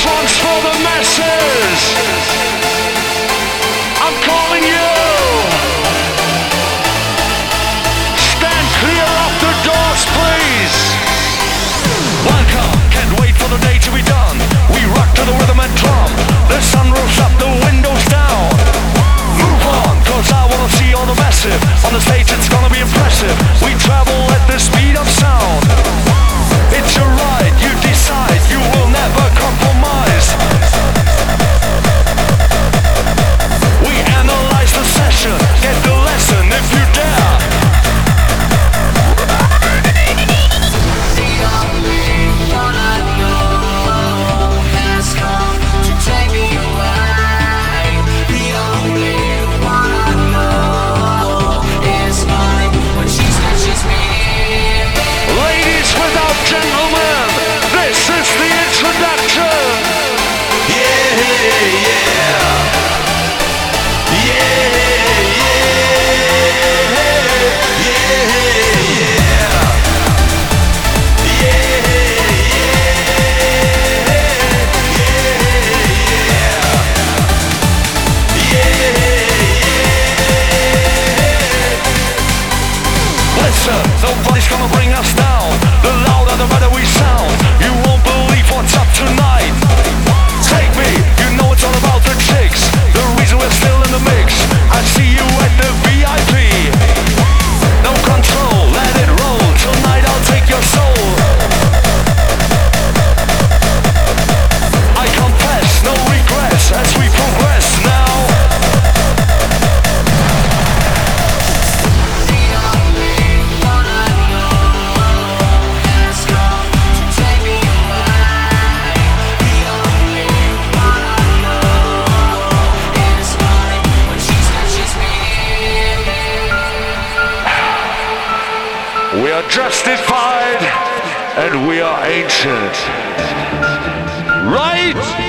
one's for the masses. I'm calling you. Stand clear of the doors, please. Welcome, can't wait for the day to be done. We rock to the rhythm and drum. The sun rolls up, the windows down. Move on, cause I wanna see all the massive. On the stage it's gonna be impressive. We travel at the speed of sound. It's your right, you decide. You will never compromise. We analyze the session. Get the lesson if you dare. The only one I know has come to take me away. The only one I know is mine when she snatches me. Ladies without gentlemen, this is the introduction. Yeah, yeah. Yeah, yeah. Listen, nobody's gonna bring us down. The louder the better we sound. You won't believe what's up tonight. Take me, you know it's all about the chicks. The reason we're still in the mix. I see you at the VIP. No control, let it roll. Tonight I'll take your soul. I confess, no regrets as we progress now. The only one I know has come to take me away. The only one I know is mine when she snatches me. We are justified and we are ancient. Right?